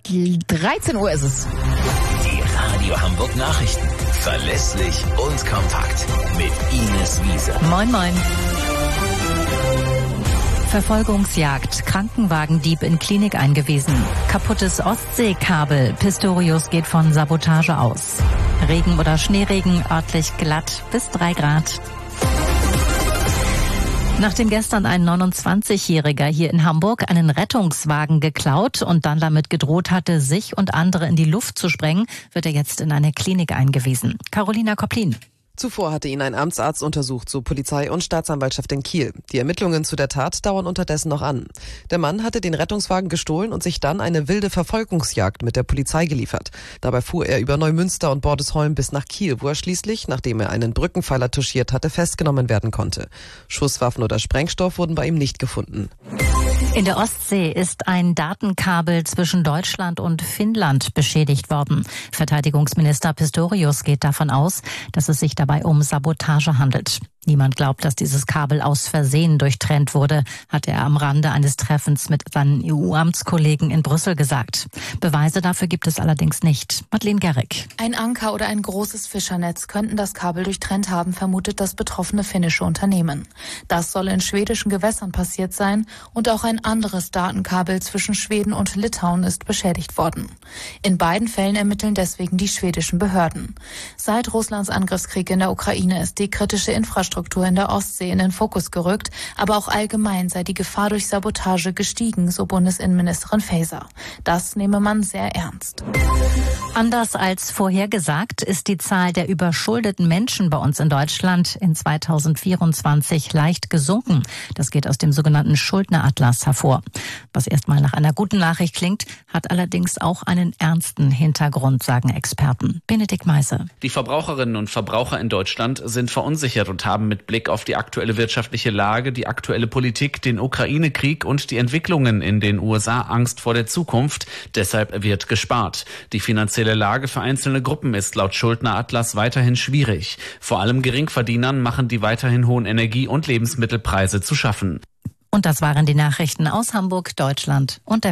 13 Uhr ist es. Die Radio Hamburg Nachrichten. Verlässlich und kompakt. Mit Ines Wiese. Moin, moin. Verfolgungsjagd, Krankenwagendieb in Klinik eingewiesen. Kaputtes Ostseekabel, Pistorius geht von Sabotage aus. Regen oder Schneeregen, örtlich glatt bis 3 Grad. Nachdem gestern ein 29-Jähriger hier in Hamburg einen Rettungswagen geklaut und dann damit gedroht hatte, sich und andere in die Luft zu sprengen, wird er jetzt in eine Klinik eingewiesen. Carolina Kopplin. Zuvor hatte ihn ein Amtsarzt untersucht, so Polizei und Staatsanwaltschaft in Kiel. Die Ermittlungen zu der Tat dauern unterdessen noch an. Der Mann hatte den Rettungswagen gestohlen und sich dann eine wilde Verfolgungsjagd mit der Polizei geliefert. Dabei fuhr er über Neumünster und Bordesholm bis nach Kiel, wo er schließlich, nachdem er einen Brückenpfeiler touchiert hatte, festgenommen werden konnte. Schusswaffen oder Sprengstoff wurden bei ihm nicht gefunden. In der Ostsee ist ein Datenkabel zwischen Deutschland und Finnland beschädigt worden. Verteidigungsminister Pistorius geht davon aus, dass es sich dabei um Sabotage handelt. Niemand glaubt, dass dieses Kabel aus Versehen durchtrennt wurde, hat er am Rande eines Treffens mit seinen EU-Amtskollegen in Brüssel gesagt. Beweise dafür gibt es allerdings nicht. Madeleine Gerrig. Ein Anker oder ein großes Fischernetz könnten das Kabel durchtrennt haben, vermutet das betroffene finnische Unternehmen. Das soll in schwedischen Gewässern passiert sein und auch ein anderes Datenkabel zwischen Schweden und Litauen ist beschädigt worden. In beiden Fällen ermitteln deswegen die schwedischen Behörden. Seit Russlands Angriffskrieg in der Ukraine ist die kritische Infrastruktur in der Ostsee in den Fokus gerückt, aber auch allgemein sei die Gefahr durch Sabotage gestiegen, so Bundesinnenministerin Faeser. Das nehme man sehr ernst. Anders als vorhergesagt ist die Zahl der überschuldeten Menschen bei uns in Deutschland in 2024 leicht gesunken. Das geht aus dem sogenannten Schuldneratlas hervor. Was erstmal nach einer guten Nachricht klingt, hat allerdings auch einen ernsten Hintergrund, sagen Experten. Benedikt Meise. Die Verbraucherinnen und Verbraucher in Deutschland sind verunsichert und haben mit Blick auf die aktuelle wirtschaftliche Lage, die aktuelle Politik, den Ukraine-Krieg und die Entwicklungen in den USA Angst vor der Zukunft. Deshalb wird gespart. Die finanzielle Lage für einzelne Gruppen ist laut Schuldneratlas weiterhin schwierig. Vor allem Geringverdienern machen die weiterhin hohen Energie- und Lebensmittelpreise zu schaffen. Und das waren die Nachrichten aus Hamburg, Deutschland und der